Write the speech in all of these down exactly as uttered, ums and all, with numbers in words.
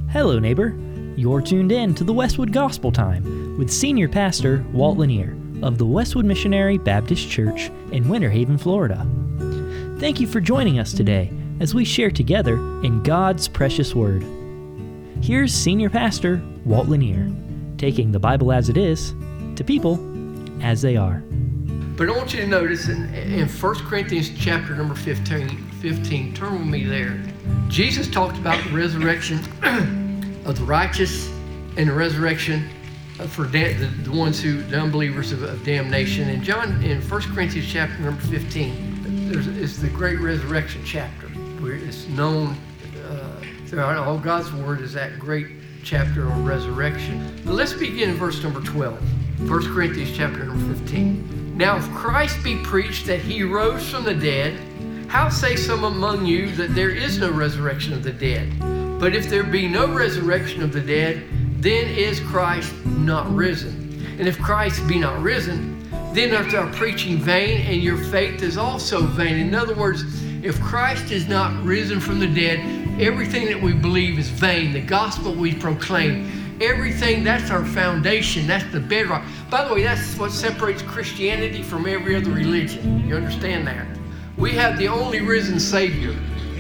Hello, neighbor. You're tuned in to the Westwood Gospel Time with Senior Pastor Walt Lanier of the Westwood Missionary Baptist Church in Winter Haven, Florida. Thank you for joining us today as we share together in God's precious Word. Here's Senior Pastor Walt Lanier, taking the Bible as it is to people as they are. But I want you to notice in, in First Corinthians chapter number fifteen, fifteen, turn with me there. Jesus talked about the resurrection of the righteous and the resurrection for da- the, the ones who, the unbelievers of, of damnation. And John, in First Corinthians chapter number fifteen, there's, it's the great resurrection chapter, where it's known uh, throughout all God's Word as that great chapter on resurrection. But let's begin in verse number twelve, First Corinthians chapter number fifteen. Now, if Christ be preached that he rose from the dead, how say some among you that there is no resurrection of the dead? But if there be no resurrection of the dead, then is Christ not risen. And if Christ be not risen, then is our preaching vain, and your faith is also vain. In other words, if Christ is not risen from the dead, everything that we believe is vain. The gospel we proclaim, everything, that's our foundation. That's the bedrock. By the way, that's what separates Christianity from every other religion. You understand that? We have the only risen Savior.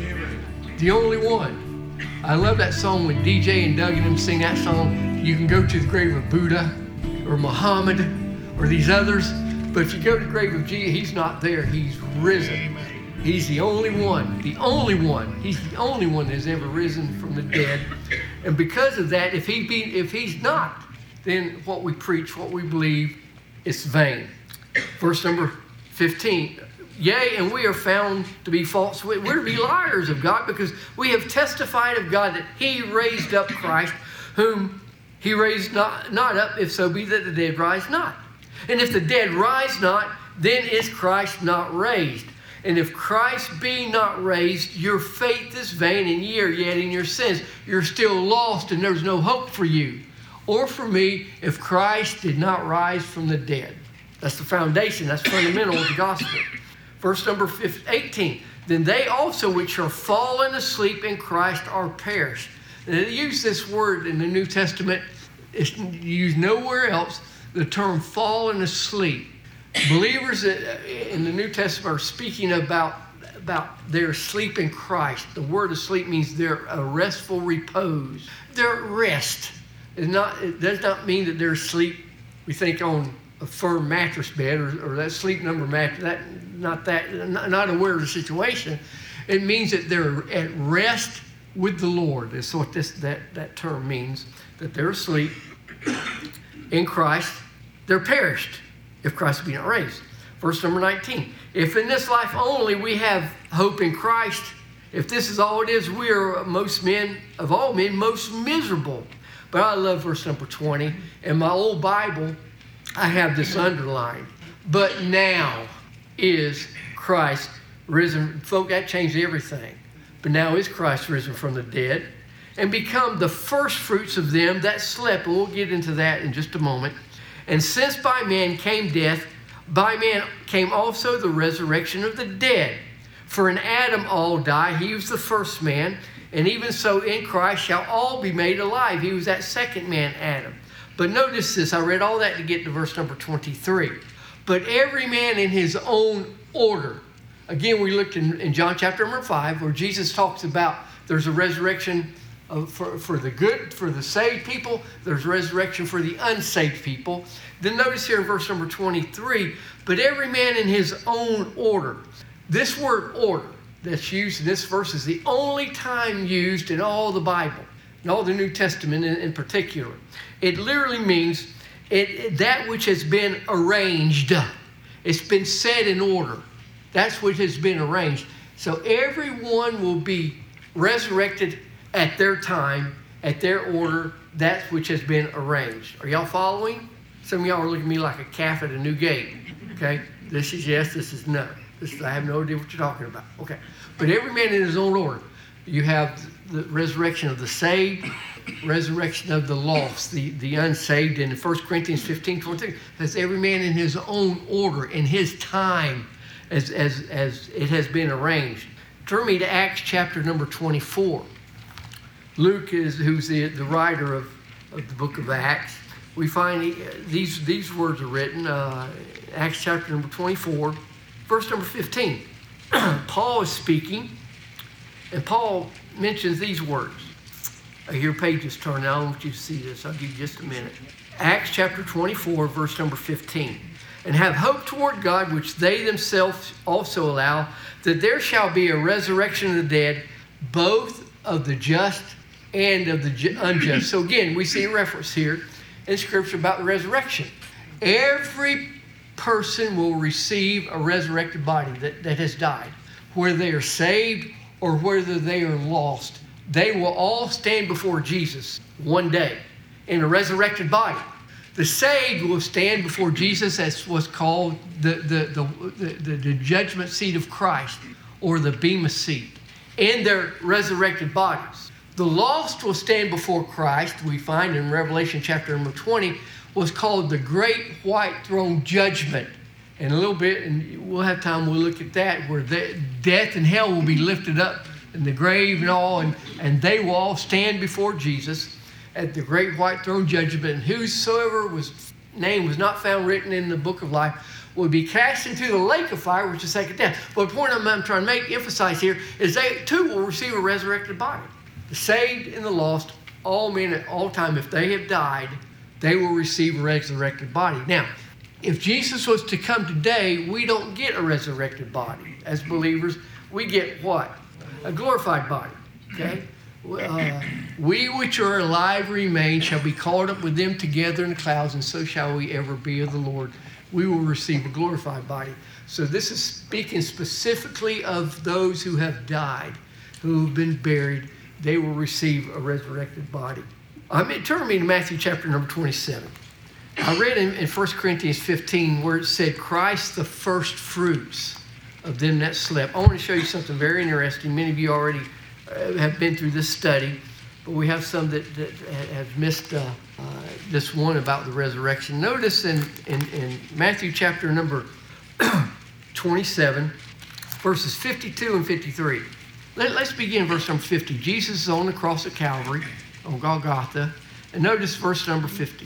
The only one. I love that song when D J and Doug and them sing that song. You can go to the grave of Buddha or Muhammad or these others, but if you go to the grave of Jesus, he's not there. He's risen. He's the only one. The only one. He's the only one that has ever risen from the dead. And because of that, if he be, if he's not, then what we preach, what we believe, is vain. Verse number fifteen. Yea, and we are found to be false. We're to be liars of God, because we have testified of God that he raised up Christ, whom he raised not, not up, if so be that the dead rise not. And if the dead rise not, then is Christ not raised. And if Christ be not raised, your faith is vain, and ye are yet in your sins. You're still lost, and there's no hope for you. Or for me, if Christ did not rise from the dead. That's the foundation. That's fundamental of the gospel. Verse number eighteen. Then they also which are fallen asleep in Christ are perished. And they use this word in the New Testament. It's used nowhere else. The term fallen asleep. Believers in the New Testament are speaking about, about their sleep in Christ. The word asleep means they're a restful repose. They're at rest. It's not, it does not mean that they're asleep, we think, on a firm mattress bed or, or that sleep number mattress. That, not that, not, not aware of the situation. It means that they're at rest with the Lord. That's what this that, that term means, that they're asleep in Christ. They're perished if Christ be not raised. Verse number nineteen. If in this life only we have hope in Christ, if this is all it is, we are most men, of all men, most miserable. But I love verse number twenty. In my old Bible, I have this underlined. But now is Christ risen. Folk, that changed everything. But now is Christ risen from the dead and become the first fruits of them that slept. And we'll get into that in just a moment. And since by man came death, by man came also the resurrection of the dead. For in Adam all die, he was the first man, and even so in Christ shall all be made alive. He was that second man, Adam. But notice this, I read all that to get to verse number twenty-three. But every man in his own order. Again, we looked in, in John chapter number five, where Jesus talks about there's a resurrection of, for, for the good, for the saved people. There's resurrection for the unsaved people. Then notice here in verse number twenty-three, but every man in his own order. This word order that's used in this verse is the only time used in all the Bible, in all the New Testament in, in particular. It literally means it, it, that which has been arranged. It's been set in order. That's what has been arranged. So everyone will be resurrected at their time, at their order, that which has been arranged. Are y'all following? Some of y'all are looking at me like a calf at a new gate. Okay? This is yes, this is no. This is, I have no idea what you're talking about. Okay. But every man in his own order. You have the resurrection of the saved, resurrection of the lost, the, the unsaved. And in First Corinthians fifteen, twenty-three, says every man in his own order, in his time, as, as, as it has been arranged. Turn me to Acts chapter number twenty-four. Luke is who's the, the writer of, of the book of Acts. We find he, these these words are written, uh, Acts chapter number twenty-four, verse number fifteen. Paul is speaking, and Paul mentions these words. I hear pages turning. I don't want you to see this. I'll give you just a minute. Acts chapter twenty-four, verse number fifteen. And have hope toward God, which they themselves also allow, that there shall be a resurrection of the dead, both of the just and of the unjust. So again, we see a reference here in Scripture about the resurrection. Every person will receive a resurrected body that, that has died. Whether they are saved or whether they are lost, they will all stand before Jesus one day in a resurrected body. The saved will stand before Jesus as what's called the, the, the, the, the judgment seat of Christ, or the Bema seat, in their resurrected bodies. The lost will stand before Christ, we find in Revelation chapter number twenty, was called the Great White Throne Judgment. And a little bit, and we'll have time, we'll look at that, where the, death and hell will be lifted up in the grave and all, and, and they will all stand before Jesus at the Great White Throne Judgment. And whosoever was name was not found written in the book of life will be cast into the lake of fire, which is second death. But the point I'm, I'm trying to make, emphasize here, is they too will receive a resurrected body. The saved and the lost, all men at all time, if they have died, they will receive a resurrected body. Now, if Jesus was to come today, we don't get a resurrected body. As believers, we get what? A glorified body, okay? Uh, we which are alive remain shall be caught up with them together in the clouds, and so shall we ever be of the Lord. We will receive a glorified body. So this is speaking specifically of those who have died, who have been buried. They will receive a resurrected body. I mean, turn me to Matthew chapter number twenty-seven. I read in, in First Corinthians fifteen where it said, Christ the first fruits of them that slept. I want to show you something very interesting. Many of you already uh, have been through this study, but we have some that, that have missed uh, uh, this one about the resurrection. Notice in, in, in Matthew chapter number twenty-seven, verses fifty-two and fifty-three. Let, let's begin verse number fifty. Jesus is on the cross at Calvary, on Golgotha. And notice verse number fifty.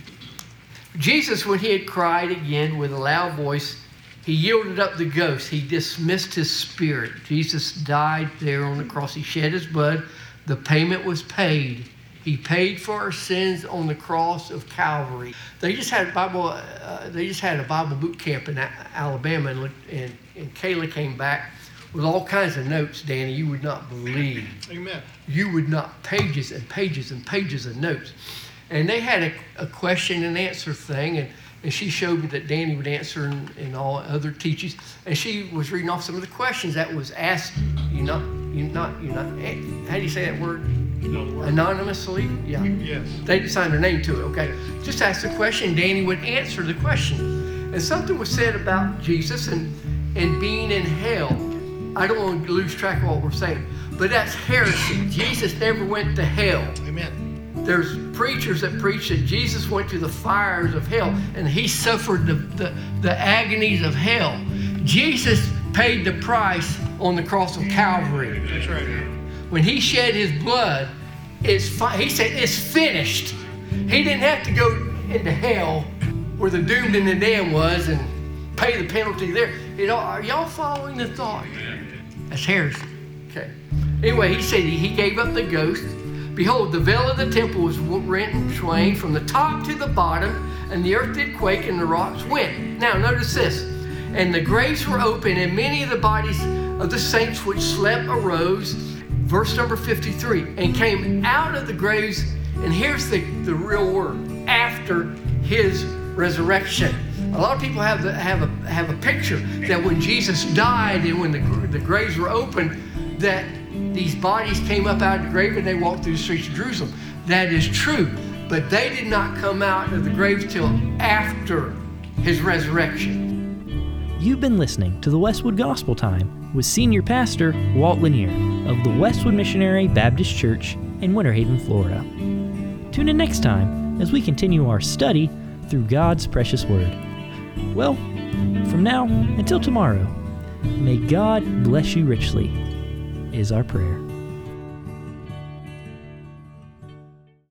Jesus, when he had cried again with a loud voice, he yielded up the ghost. He dismissed his spirit. Jesus died there on the cross. He shed his blood. The payment was paid. He paid for our sins on the cross of Calvary. They just had a Bible. Uh, they just had a Bible boot camp in Alabama, and, and, and Kayla came back with all kinds of notes, Danny, you would not believe. Amen. You would not, pages and pages and pages of notes. And they had a, a question and answer thing, and, and she showed me that Danny would answer and, and all other teachings. And she was reading off some of the questions that was asked, you not, you not, you not, how do you say that word? Anonymously? Yeah. Yes. They didn't sign their name to it, okay. Just ask the question, Danny would answer the question. And something was said about Jesus and, and being in hell. I don't want to lose track of what we're saying, but that's heresy. Jesus never went to hell. Amen. There's preachers that preach that Jesus went to the fires of hell and he suffered the, the, the agonies of hell. Jesus paid the price on the cross of Calvary. That's right. When he shed his blood, it's fi- he said, it's finished. He didn't have to go into hell where the doomed and the damned was and pay the penalty there. You know, are y'all following the thought? That's heresy. Okay. Anyway, he said he gave up the ghost. Behold, the veil of the temple was rent in twain from the top to the bottom, and the earth did quake, and the rocks went. Now, notice this. And the graves were open, and many of the bodies of the saints which slept arose, verse number fifty-three, and came out of the graves, and here's the, the real word, after his resurrection. A lot of people have the, have a have a picture that when Jesus died and when the the graves were open, that these bodies came up out of the grave and they walked through the streets of Jerusalem. That is true, but they did not come out of the graves till after his resurrection. You've been listening to the Westwood Gospel Time with Senior Pastor Walt Lanier of the Westwood Missionary Baptist Church in Winter Haven, Florida. Tune in next time as we continue our study through God's precious Word. Well, from now until tomorrow, may God bless you richly, is our prayer.